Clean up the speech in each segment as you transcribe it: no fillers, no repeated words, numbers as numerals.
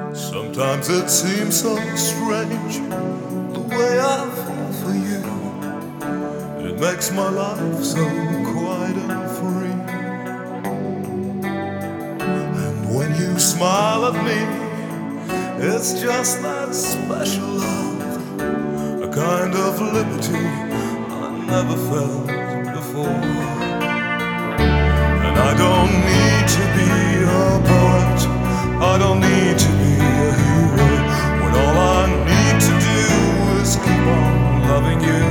Sometimes it seems so strange the way I feel for you. It makes my life so quiet and free. And when you smile at me, it's just that special love, a kind of liberty I never felt before. And I don't need to be a poet, I don't need to be a hero, when all I need to do is keep on loving you.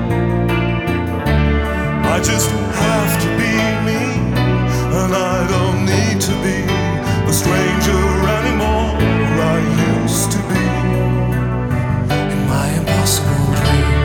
I just have to be me, and I don't need to be the stranger anymore I used to be in my impossible dream.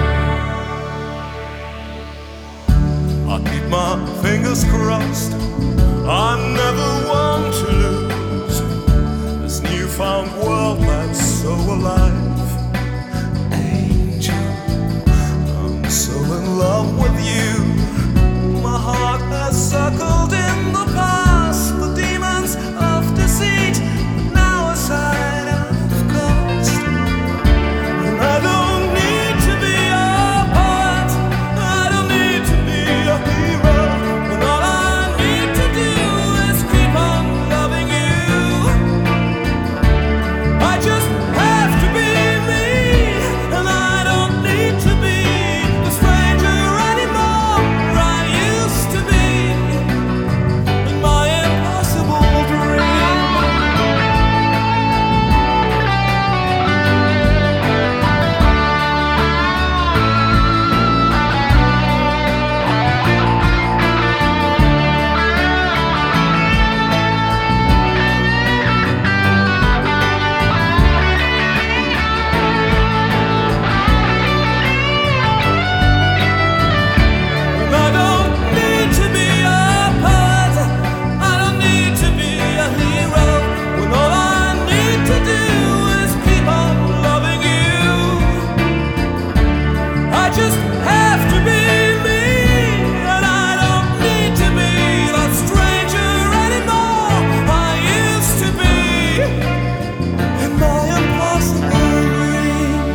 I keep my fingers crossed, I'm never one to lose this newfound world that's so alive. Angel, I'm so in love with you. My heart has circled in the past the demons of deceit, but now aside I've cast. And I don't need to be a poet, I don't need to be a hero, and all I need to do is keep on loving you. I just have to be me, and I don't need to be the stranger anymore I used to be in my impossible dream. And I don't need to be a poet, I don't need to be a hero, when all I need to do is keep on loving you. I just have to be me, and I don't need to be that stranger anymore I used to be in my impossible dream.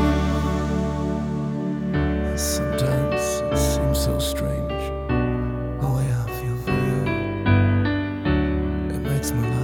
Sometimes it seems so strange the way I feel for you. It makes my life